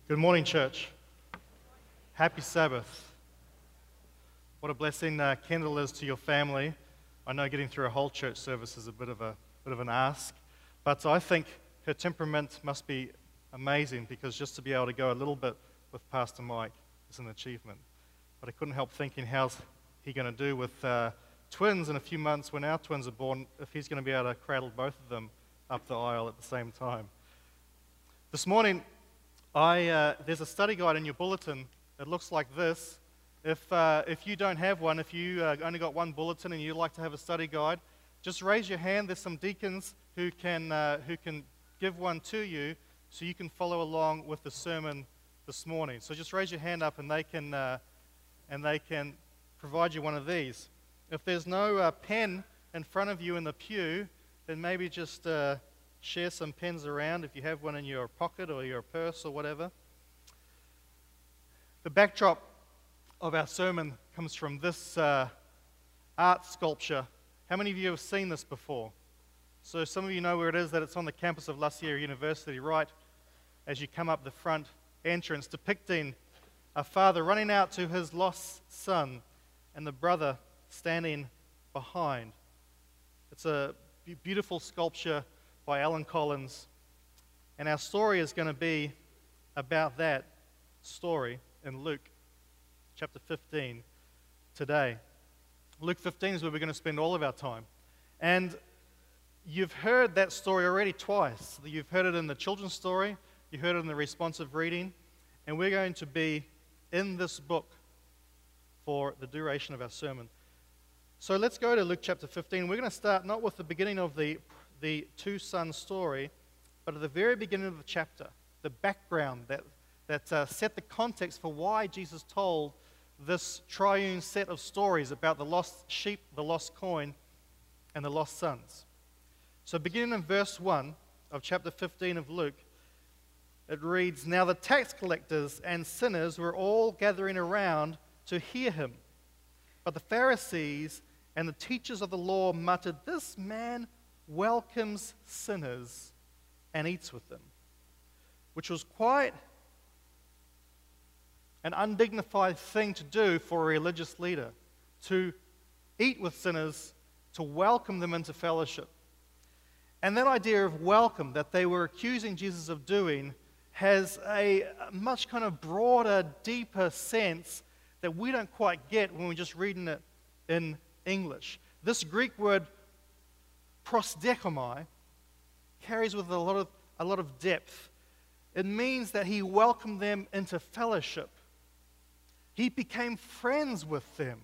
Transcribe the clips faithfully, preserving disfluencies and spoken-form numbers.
Good morning, church. Happy Sabbath. What a blessing uh, Kendall is to your family. I know getting through a whole church service is a bit of a bit of an ask, but I think her temperament must be amazing, because just to be able to go a little bit with Pastor Mike is an achievement. But I couldn't help thinking, how's he going to do with uh, twins in a few months when our twins are born, if he's going to be able to cradle both of them up the aisle at the same time. This morning, I, uh, there's a study guide in your bulletin. It looks like this. If, uh, if you don't have one, if you uh, only got one bulletin and you'd like to have a study guide, just raise your hand. There's some deacons who can, uh, who can give one to you so you can follow along with the sermon this morning. So just raise your hand up and they can, uh, and they can provide you one of these. If there's no uh, pen in front of you in the pew, then maybe just uh, share some pens around if you have one in your pocket or your purse or whatever. The backdrop of our sermon comes from this uh, art sculpture. How many of you have seen this before? So some of you know where it is, that it's on the campus of La Sierra University, right as you come up the front entrance, depicting a father running out to his lost son and the brother standing behind. It's a beautiful sculpture by Alan Collins, and our story is going to be about that story in Luke chapter fifteen today. Luke fifteen is where we're going to spend all of our time, and you've heard that story already twice. You've heard it in the children's story, you heard it in the responsive reading, and we're going to be in this book for the duration of our sermon. So let's go to Luke chapter fifteen. We're going to start not with the beginning of the the two-son story, but at the very beginning of the chapter, the background that, that uh, set the context for why Jesus told this triune set of stories about the lost sheep, the lost coin, and the lost sons. So beginning in verse one of chapter fifteen of Luke, it reads, "Now the tax collectors and sinners were all gathering around to hear him. But the Pharisees and the teachers of the law muttered, 'This man welcomes sinners and eats with them,' which was quite an undignified thing to do for a religious leader, to eat with sinners, to welcome them into fellowship. And that idea of welcome that they were accusing Jesus of doing has a much kind of broader, deeper sense that we don't quite get when we're just reading it in English. This Greek word prosdechomai carries with it a lot of a lot of depth. It means that he welcomed them into fellowship. He became friends with them.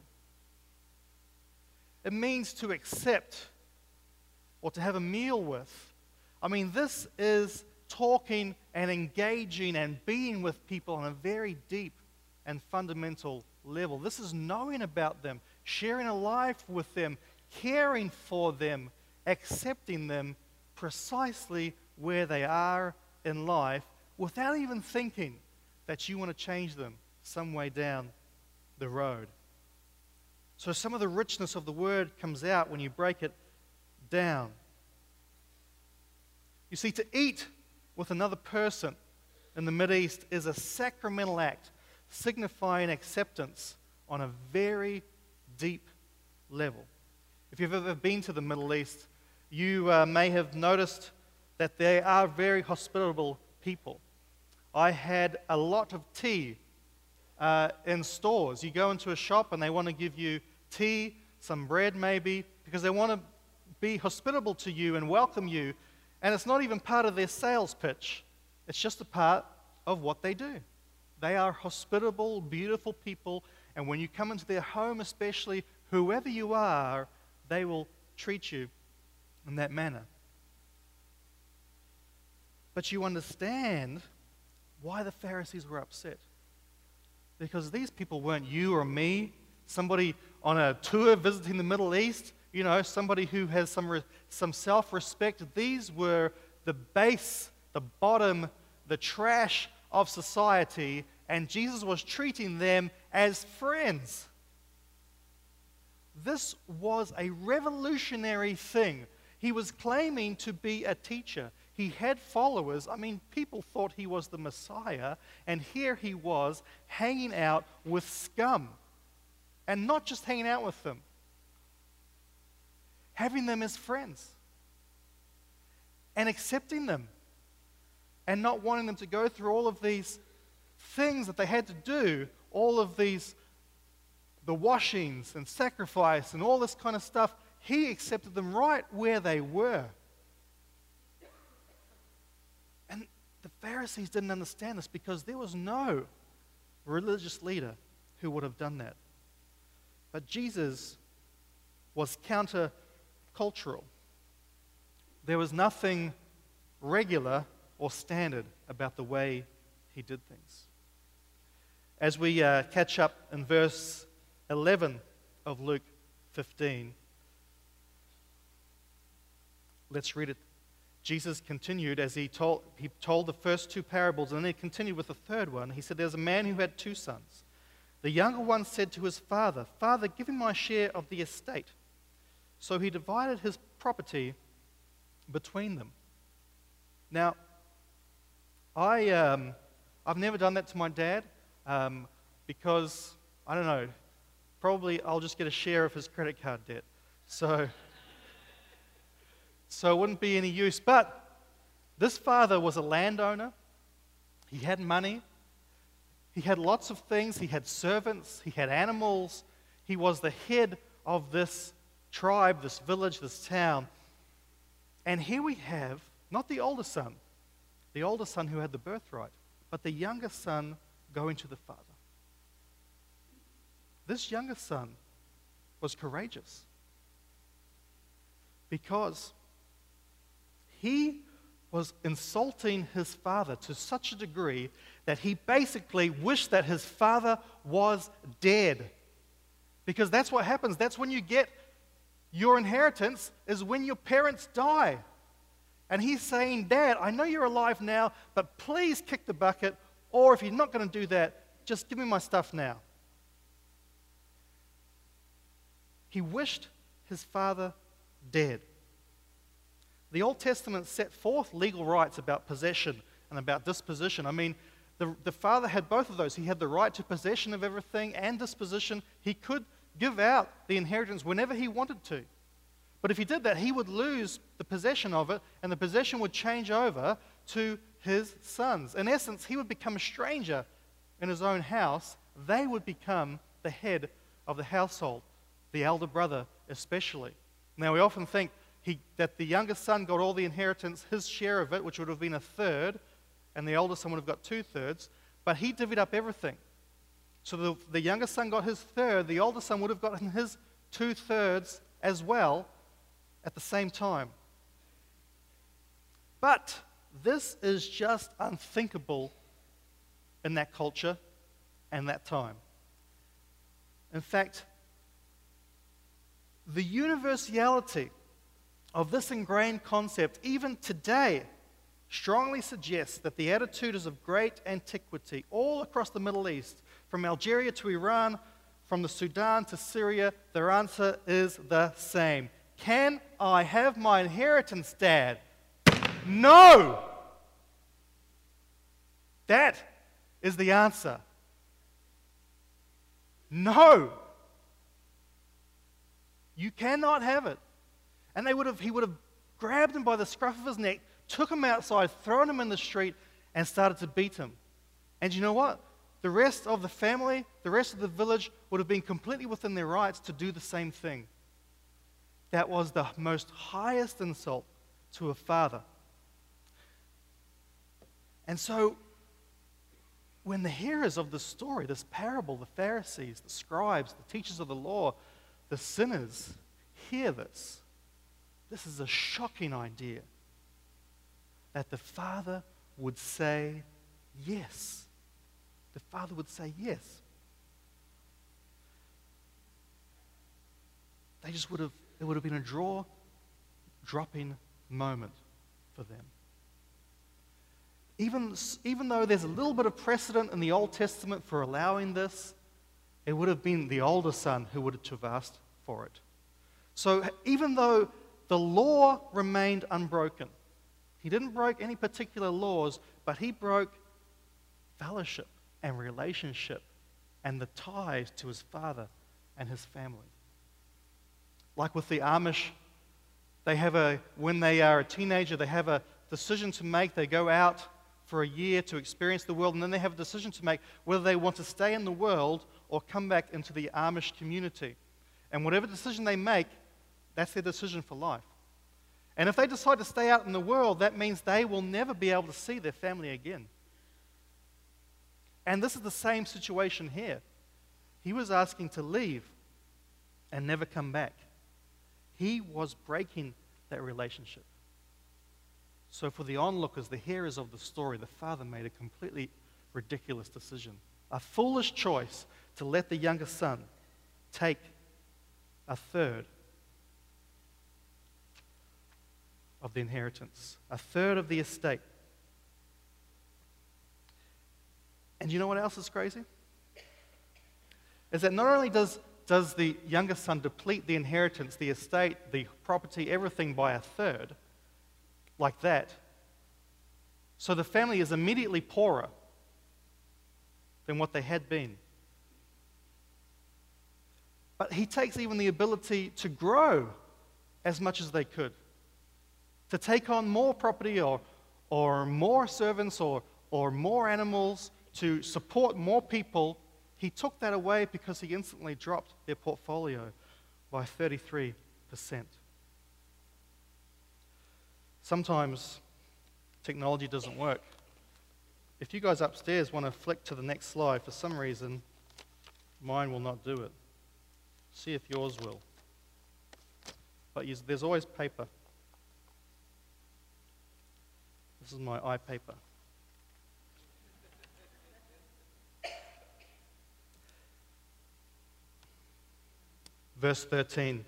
It means to accept or to have a meal with. I mean, this is talking and engaging and being with people on a very deep and fundamental level. This is knowing about them, sharing a life with them, caring for them, accepting them precisely where they are in life without even thinking that you want to change them some way down the road. So some of the richness of the word comes out when you break it down. You see, to eat with another person in the Mideast is a sacramental act signifying acceptance on a very deep level. If you've ever been to the Middle East, you uh, may have noticed that they are very hospitable people. I had a lot of tea uh, in stores. You go into a shop and they want to give you tea, some bread maybe, because they want to be hospitable to you and welcome you. And it's not even part of their sales pitch. It's just a part of what they do. They are hospitable, beautiful people, and when you come into their home especially, whoever you are, they will treat you in that manner. But you understand why the Pharisees were upset. Because these people weren't you or me, somebody on a tour visiting the Middle East, you know, somebody who has some, re- some self-respect. These were the base, the bottom, the trash of society, and Jesus was treating them as friends. This was a revolutionary thing. He was claiming to be a teacher. He had followers. I mean, people thought he was the Messiah, and here he was hanging out with scum. And not just hanging out with them, having them as friends, and accepting them, and not wanting them to go through all of these things that they had to do, all of these, the washings and sacrifice and all this kind of stuff. He accepted them right where they were. And the Pharisees didn't understand this because there was no religious leader who would have done that. But Jesus was counter-cultural. There was nothing regular or standard about the way he did things. As we uh, catch up in verse eleven of Luke fifteen, let's read it. Jesus continued as he told, he told the first two parables, and then he continued with the third one. He said, there's a man who had two sons. The younger one said to his father, Father, give me my share of the estate. So he divided his property between them. Now, I, um, I've never done that to my dad um, because, I don't know, probably I'll just get a share of his credit card debt. So, so it wouldn't be any use. But this father was a landowner. He had money. He had lots of things. He had servants. He had animals. He was the head of this tribe, this village, this town. And here we have not the older son, the older son who had the birthright, but the younger son going to the father. This younger son was courageous because he was insulting his father to such a degree that he basically wished that his father was dead. Because that's what happens. That's when you get your inheritance, is when your parents die. And he's saying, Dad, I know you're alive now, but please kick the bucket, or if you're not going to do that, just give me my stuff now. He wished his father dead. The Old Testament set forth legal rights about possession and about disposition. I mean, the, the father had both of those. He had the right to possession of everything and disposition. He could give out the inheritance whenever he wanted to. But if he did that, he would lose the possession of it, and the possession would change over to his sons. In essence, he would become a stranger in his own house. They would become the head of the household, the elder brother especially. Now, we often think he, that the younger son got all the inheritance, his share of it, which would have been a third, and the older son would have got two-thirds, but he divvied up everything. So the, the younger son got his third, the older son would have gotten his two-thirds as well at the same time. But this is just unthinkable in that culture and that time. In fact, the universality of this ingrained concept, even today, strongly suggests that the attitude is of great antiquity all across the Middle East. From Algeria to Iran, from the Sudan to Syria, their answer is the same. Can I have my inheritance, Dad? No! That is the answer. No! You cannot have it. And they would have, he would have grabbed him by the scruff of his neck, took him outside, thrown him in the street, and started to beat him. And you know what? The rest of the family, the rest of the village would have been completely within their rights to do the same thing. That was the most highest insult to a father. And so, when the hearers of this story, this parable, the Pharisees, the scribes, the teachers of the law, the sinners, hear this, this is a shocking idea that the father would say yes. The father would say yes. They just would have, it would have been a jaw-dropping moment for them. Even, even though there's a little bit of precedent in the Old Testament for allowing this, it would have been the older son who would have asked for it. So even though the law remained unbroken, He didn't break any particular laws, but he broke fellowship and relationship and the ties to his father and his family. Like with the Amish, they have a, when they are a teenager, they have a decision to make. They go out for a year to experience the world, and then they have a decision to make whether they want to stay in the world or come back into the Amish community. And whatever decision they make, that's their decision for life. And if they decide to stay out in the world, that means they will never be able to see their family again. And this is the same situation here. He was asking to leave and never come back. He was breaking that relationship. So for the onlookers, the hearers of the story, the father made a completely ridiculous decision, a foolish choice to let the younger son take a third of the inheritance, a third of the estate. And you know what else is crazy? Is that not only does, does the younger son deplete the inheritance, the estate, the property, everything by a third, like that, so the family is immediately poorer than what they had been. But he takes even the ability to grow as much as they could, to take on more property or, or more servants or, or more animals, to support more people. He took that away because he instantly dropped their portfolio by thirty-three percent. Sometimes technology doesn't work. If you guys upstairs want to flick to the next slide, for some reason, mine will not do it. See if yours will. But you, there's always paper. This is my iPaper. Verse thirteen.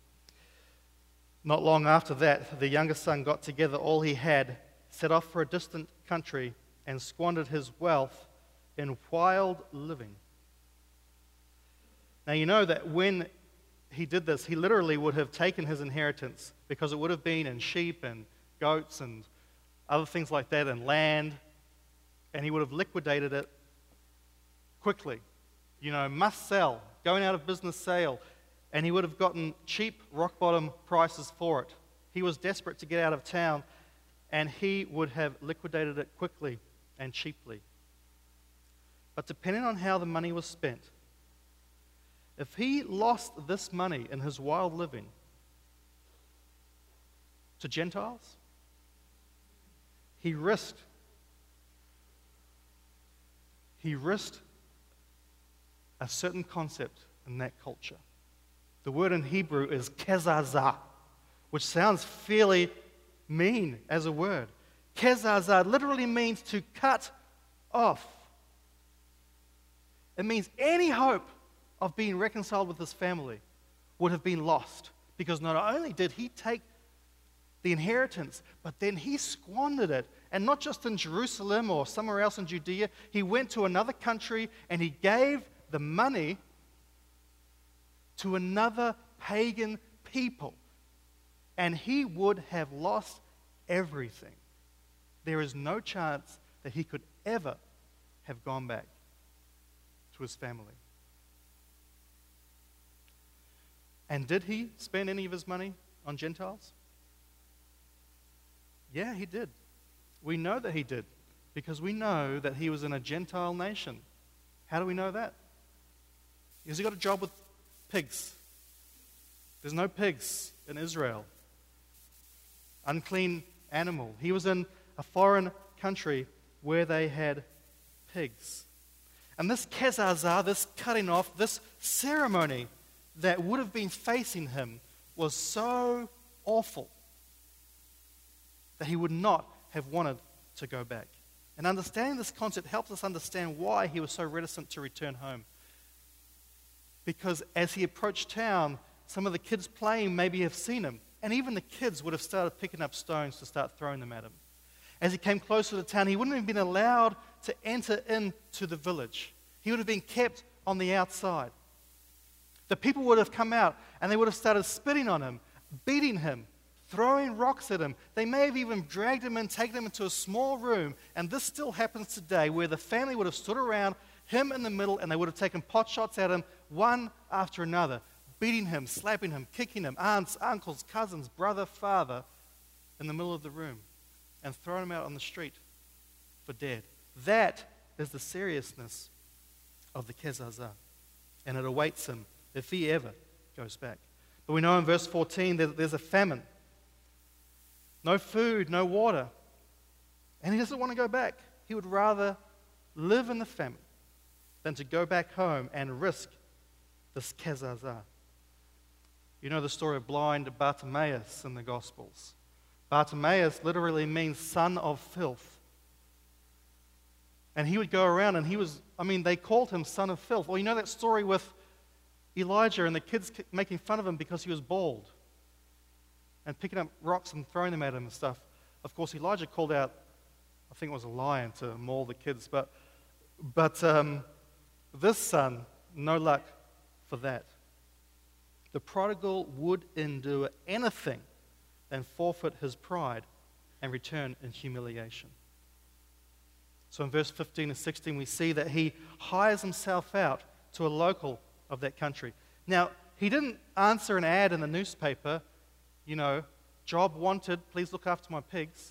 Not long after that, the younger son got together all he had, set off for a distant country, and squandered his wealth in wild living. Now, you know that when he did this, he literally would have taken his inheritance, because it would have been in sheep and goats and other things like that, and land, and he would have liquidated it quickly. You know, must sell, going out of business sale. And he would have gotten cheap, rock-bottom prices for it. He was desperate to get out of town, and he would have liquidated it quickly and cheaply. But depending on how the money was spent, if he lost this money in his wild living to Gentiles, he risked, he risked a certain concept in that culture. The word in Hebrew is kezazah, which sounds fairly mean as a word. Kezazah literally means to cut off. It means any hope of being reconciled with his family would have been lost, because not only did he take the inheritance, but then he squandered it. And not just in Jerusalem or somewhere else in Judea, he went to another country and he gave the money to another pagan people, and he would have lost everything. There is no chance that he could ever have gone back to his family. And did he spend any of his money on Gentiles? Yeah, he did. We know that he did, because we know that he was in a Gentile nation. How do we know that? Because he got a job with pigs. There's no pigs in Israel. Unclean animal. He was in a foreign country where they had pigs. And this kezazah, this cutting off, this ceremony that would have been facing him was so awful that he would not have wanted to go back. And understanding this concept helps us understand why he was so reticent to return home. Because as he approached town, some of the kids playing maybe have seen him. And even the kids would have started picking up stones to start throwing them at him. As he came closer to town, he wouldn't have been allowed to enter into the village. He would have been kept on the outside. The people would have come out and they would have started spitting on him, beating him, throwing rocks at him. They may have even dragged him in, taken him into a small room, and this still happens today, where the family would have stood around, him in the middle, and they would have taken pot shots at him, one after another, beating him, slapping him, kicking him, aunts, uncles, cousins, brother, father, in the middle of the room, and throwing him out on the street for dead. That is the seriousness of the Kezazah, and it awaits him if he ever goes back. But we know in verse fourteen that there's a famine. No food, no water. And he doesn't want to go back. He would rather live in the famine than to go back home and risk this Kezazah. You know the story of blind Bartimaeus in the Gospels. Bartimaeus literally means son of filth. And he would go around and he was, I mean, they called him son of filth. Well, you know that story with Elijah and the kids making fun of him because he was bald and picking up rocks and throwing them at him and stuff. Of course, Elijah called out, I think it was a lion to maul the kids, but, but um, this son, no luck for that. The prodigal would endure anything than forfeit his pride and return in humiliation. So in verse fifteen and sixteen, we see that he hires himself out to a local of that country. Now, he didn't answer an ad in the newspaper, you know, job wanted, please look after my pigs.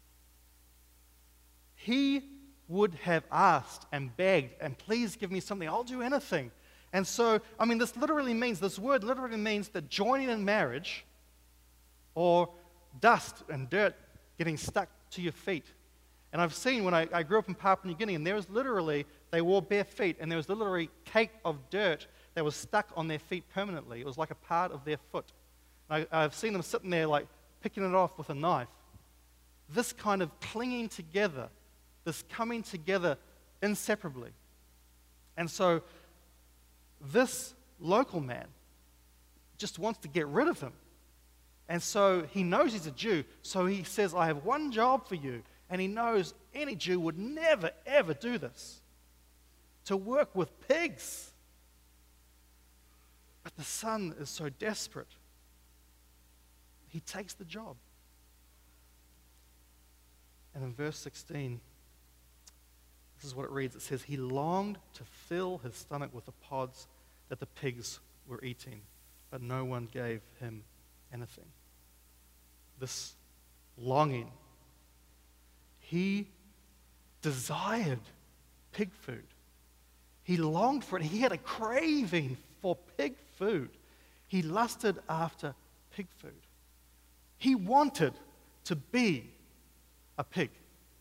He would have asked and begged, and please give me something, I'll do anything. And so, I mean, this literally means, this word literally means that joining in marriage or dust and dirt getting stuck to your feet. And I've seen when I, I grew up in Papua New Guinea, and there was literally, they wore bare feet, and there was literally cake of dirt that was stuck on their feet permanently. It was like a part of their foot. I, I've seen them sitting there like picking it off with a knife. This kind of clinging together, this coming together inseparably. And so this local man just wants to get rid of him. And so he knows he's a Jew, so he says, I have one job for you. And he knows any Jew would never, ever do this, to work with pigs. But the son is so desperate, he takes the job. And in verse sixteen, this is what it reads. It says, he longed to fill his stomach with the pods that the pigs were eating, but no one gave him anything. This longing, he desired pig food. He longed for it. He had a craving for pig food. He lusted after pig food. He wanted to be a pig.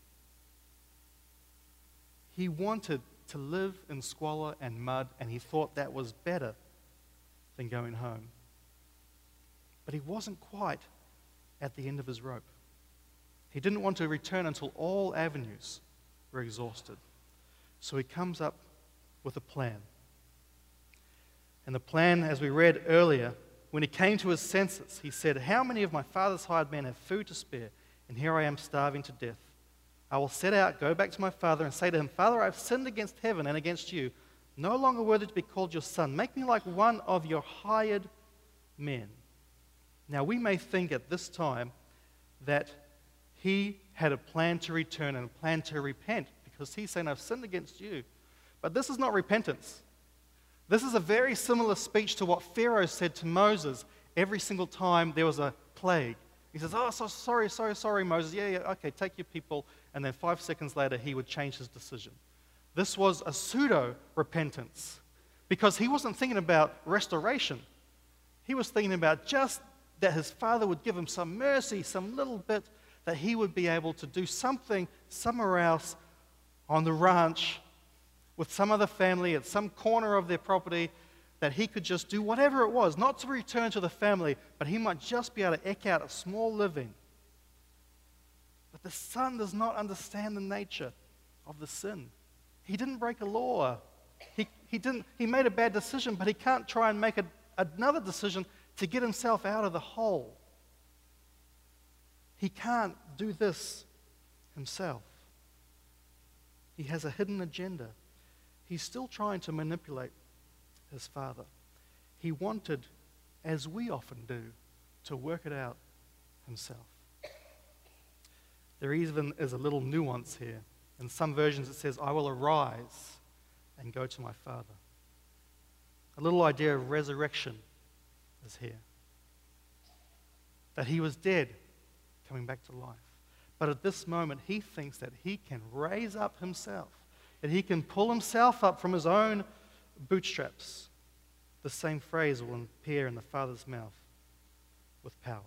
He wanted to live in squalor and mud, and he thought that was better than going home. But he wasn't quite at the end of his rope. He didn't want to return until all avenues were exhausted. So he comes up with a plan. And the plan, as we read earlier, when he came to his senses, he said, how many of my father's hired men have food to spare, and here I am starving to death? I will set out, go back to my father, and say to him, Father, I have sinned against heaven and against you, no longer worthy to be called your son. Make me like one of your hired men. Now, we may think at this time that he had a plan to return and a plan to repent, because he's saying, I've sinned against you. But this is not repentance. This is a very similar speech to what Pharaoh said to Moses every single time there was a plague. He says, oh, so sorry, sorry, sorry, Moses. Yeah, yeah, okay, take your people. And then five seconds later, he would change his decision. This was a pseudo-repentance, because he wasn't thinking about restoration. He was thinking about just that his father would give him some mercy, some little bit, that he would be able to do something somewhere else on the ranch with some other family at some corner of their property, that he could just do whatever it was, not to return to the family, but he might just be able to eke out a small living. But the son does not understand the nature of the sin. He didn't break a law. He, he, didn't, he made a bad decision, but he can't try and make a, another decision to get himself out of the hole. He can't do this himself. He has a hidden agenda. He's still trying to manipulate his father. He wanted, as we often do, to work it out himself. There even is a little nuance here. In some versions it says, I will arise and go to my Father. A little idea of resurrection is here. That he was dead, coming back to life. But at this moment, he thinks that he can raise up himself, that he can pull himself up from his own bootstraps. The same phrase will appear in the Father's mouth with power.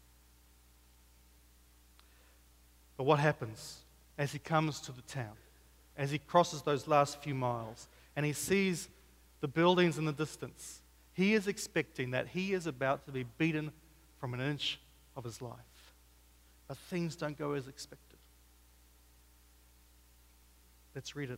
But what happens as he comes to the town, as he crosses those last few miles, and he sees the buildings in the distance? He is expecting that he is about to be beaten from an inch of his life. But things don't go as expected. Let's read it.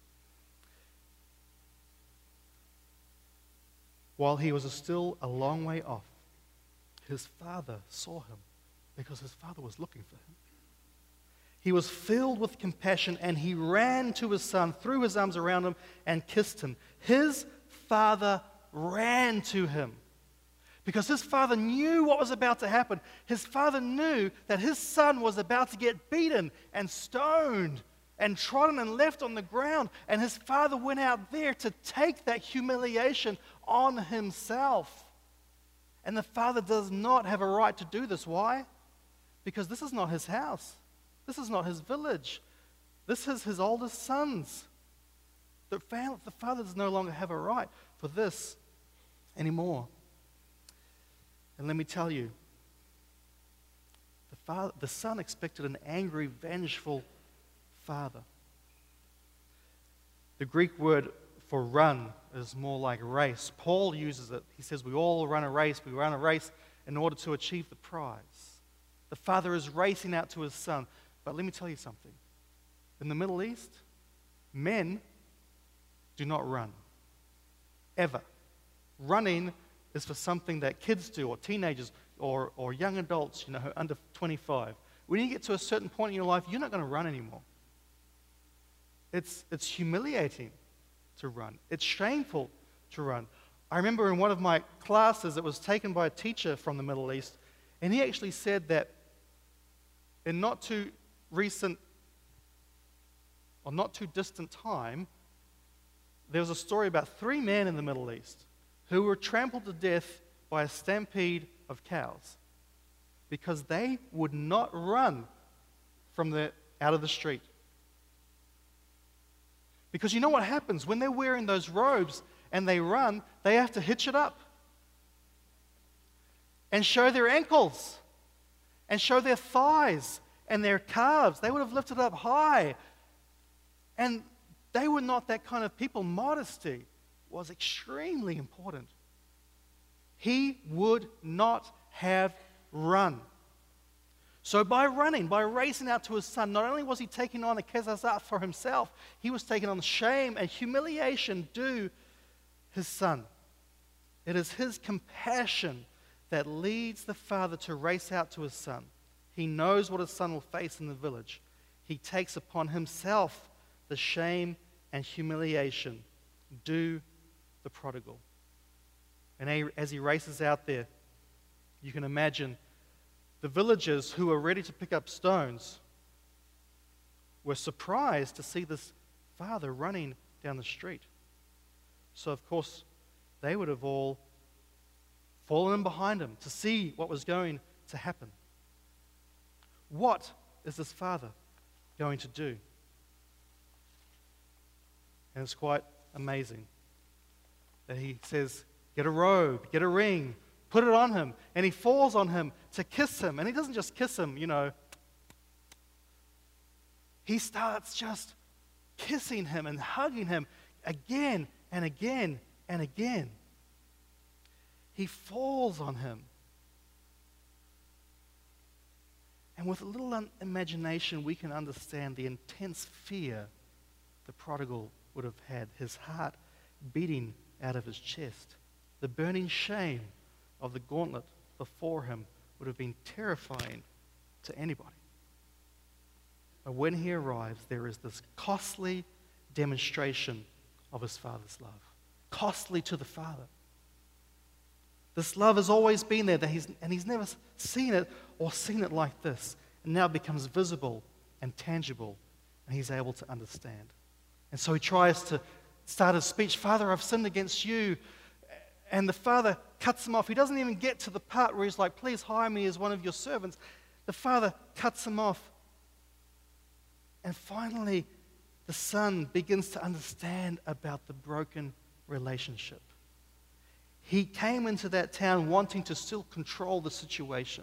While he was still a long way off, his father saw him because his father was looking for him. He was filled with compassion and he ran to his son, threw his arms around him, and kissed him. His father ran to him because his father knew what was about to happen. His father knew that his son was about to get beaten and stoned and trodden and left on the ground. And his father went out there to take that humiliation on himself. And the father does not have a right to do this. Why? Because this is not his house. This is not his village. This is his oldest sons. The, family, the father does no longer have a right for this anymore. And let me tell you, the, father, the son expected an angry, vengeful father. The Greek word for run is more like race. Paul uses it. He says we all run a race. We run a race in order to achieve the prize. The father is racing out to his son. But let me tell you something. In the Middle East, men do not run. Ever. Running is for something that kids do, or teenagers, or, or young adults, you know, who are under twenty-five. When you get to a certain point in your life, you're not going to run anymore. It's, it's humiliating to run. It's shameful to run. I remember in one of my classes, it was taken by a teacher from the Middle East, and he actually said that in not too recent or not too distant time, there was a story about three men in the Middle East who were trampled to death by a stampede of cows because they would not run from the, out of the street. Because you know what happens? When they're wearing those robes and they run, they have to hitch it up and show their ankles and show their thighs and their calves. They would have lifted up high. And they were not that kind of people. Modesty was extremely important. He would not have run. So by running, by racing out to his son, not only was he taking on a kezazat for himself, he was taking on shame and humiliation due his son. It is his compassion that leads the father to race out to his son. He knows what his son will face in the village. He takes upon himself the shame and humiliation due the prodigal. And as he races out there, you can imagine the villagers who were ready to pick up stones were surprised to see this father running down the street. So, of course, they would have all fallen in behind him to see what was going to happen. What is this father going to do? And it's quite amazing that he says, get a robe, get a ring, put it on him. And he falls on him to kiss him. And he doesn't just kiss him, you know. He starts just kissing him and hugging him again and again and again. He falls on him. And with a little un- imagination, we can understand the intense fear the prodigal would have had, his heart beating out of his chest. The burning shame of the gauntlet before him would have been terrifying to anybody. But when he arrives, there is this costly demonstration of his father's love. Costly to the father. This love has always been there, that he's, and he's never seen it or seen it like this. And now it becomes visible and tangible, and he's able to understand. And so he tries to start his speech, Father, I've sinned against you. And the father cuts him off. He doesn't even get to the part where he's like, please hire me as one of your servants. The father cuts him off. And finally, the son begins to understand about the broken relationship. He came into that town wanting to still control the situation.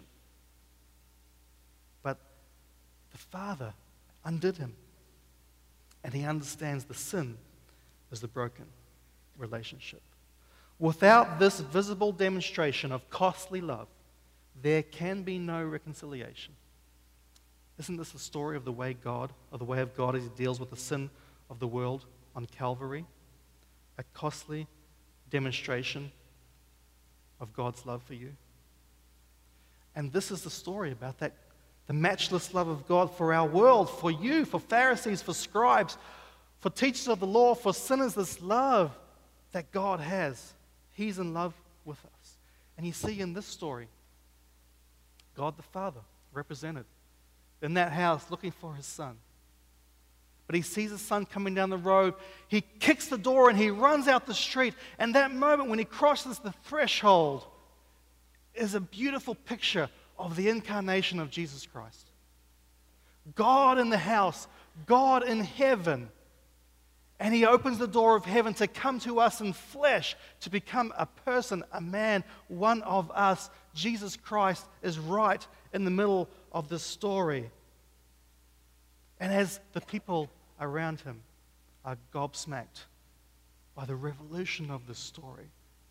But the father undid him. And he understands the sin is the broken relationship. Without this visible demonstration of costly love, there can be no reconciliation. Isn't this the story of the way God, or the way of God as he deals with the sin of the world on Calvary? A costly demonstration of God's love for you. And this is the story about that, the matchless love of God for our world, for you, for Pharisees, for scribes, for teachers of the law, for sinners, this love that God has. He's in love with us. And you see in this story, God the Father represented in that house looking for his son. But he sees his son coming down the road. He kicks the door and he runs out the street. And that moment when he crosses the threshold is a beautiful picture of the incarnation of Jesus Christ. God in the house, God in heaven. And he opens the door of heaven to come to us in flesh, to become a person, a man, one of us. Jesus Christ is right in the middle of this story. And as the people around him are gobsmacked by the revolution of this story,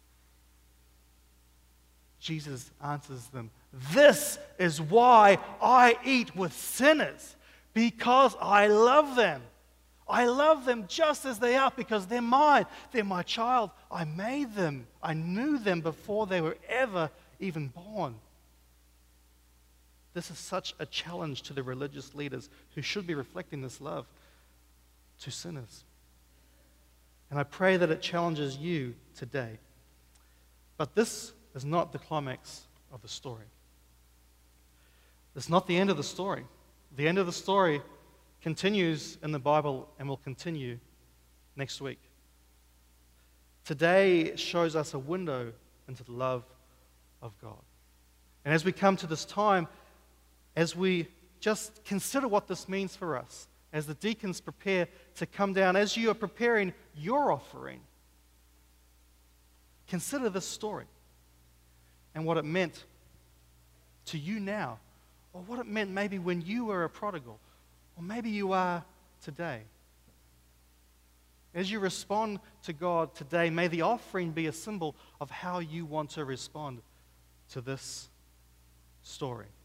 Jesus answers them, this is why I eat with sinners, because I love them. I love them just as they are because they're mine. They're my child. I made them. I knew them before they were ever even born. This is such a challenge to the religious leaders who should be reflecting this love to sinners. And I pray that it challenges you today. But this is not the climax of the story. It's not the end of the story. The end of the story continues in the Bible and will continue next week. Today shows us a window into the love of God. And as we come to this time, as we just consider what this means for us, as the deacons prepare to come down, as you are preparing your offering, consider this story and what it meant to you now, or what it meant maybe when you were a prodigal, or maybe you are today. As you respond to God today, may the offering be a symbol of how you want to respond to this story.